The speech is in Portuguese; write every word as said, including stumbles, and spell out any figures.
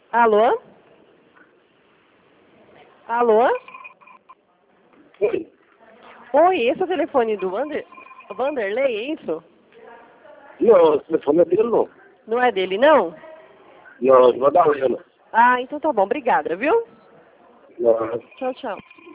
Alô? Alô? Oi. Oi, esse é o telefone do Wander... Vanderlei, é isso? Não, o telefone é dele não. Não é dele, não? Não, de Madalena. Ah, então tá bom. Obrigada, viu? Não. Tchau, tchau.